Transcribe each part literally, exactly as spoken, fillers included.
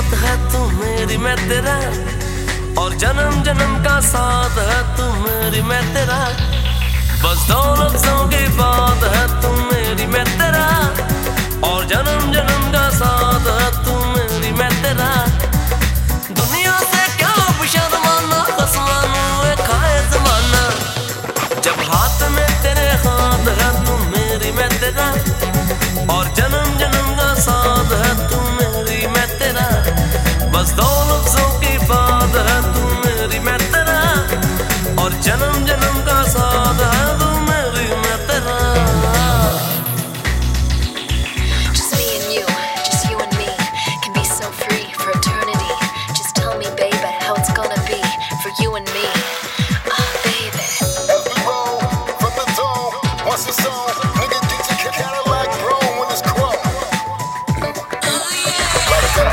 बात है तू मेरी मैं तेरा, और जन्म जन्म का साथ है तू मेरी मैं तेरा। बस दो लफ्जों की बात है तू मेरी मैं तेरा, और जन्म जन्म का साथ है तू मेरी मैं तेरा। दुनिया से क्या शर्माना, आसमानों खाए जमाना, जब हाथ में तेरे हाथ है तू मेरी मैं तेरा, और जन्म जन्म का साथ है तू मेरी मैं तेरा। बस दो लफ्जों की बात है तू मेरी मैं तेरा, और जन्म जन्म का साथ है तू मेरी मैं तेरा। Just me and you, just you and me, can be so free for eternity. Just tell me, baby, how it's gonna be for you and me. Ah, baby. As we roll from the dome, once it's on, nigga get your Cadillac bro when it's chrome. Let it go.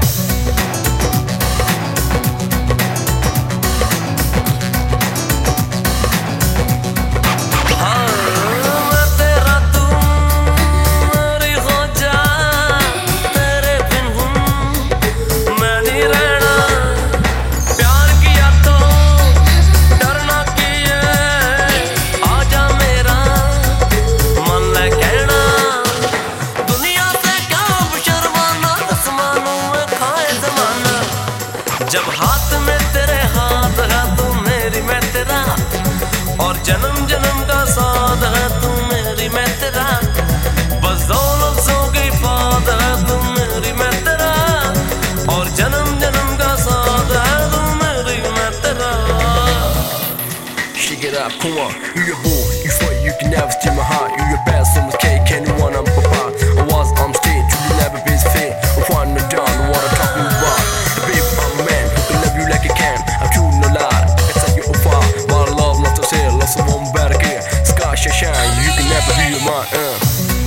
जब हाथ में तेरे हाथ है तू मेरी मैं तेरा, और जन्म जन्म का साथ है तू मेरी मैं तेरा। बस दो लफ्जों की बात है तू मेरी मैं तेरा, और जन्म जन्म का साथ है तू मेरी मैं तेरा। Shake it up, come on, you your boo, you fight, you can never steal my heart. You your best, so much cake, anyone I'm papa. I was on stage, you never been fit. I'm trying to down, what I'm talking about. Babe, I'm a man, I love you like I can. I'm true, no lie, it's like you're far. My love, not to say, love someone better care. Sky shine, shine, you can never be mine, uh.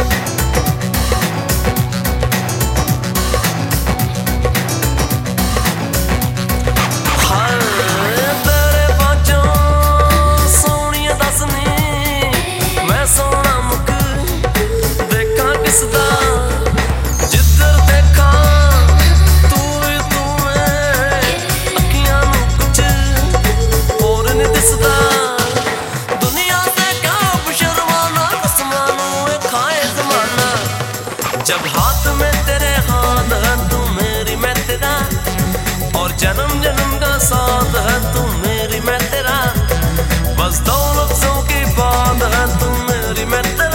जब हाथ में तेरे हाथ है तू मेरी मैं तेरा, और जन्म जन्म का साथ है तू मेरी मैं तेरा। बस दो लफ्जों की बात है तू मेरी मैं तेरा।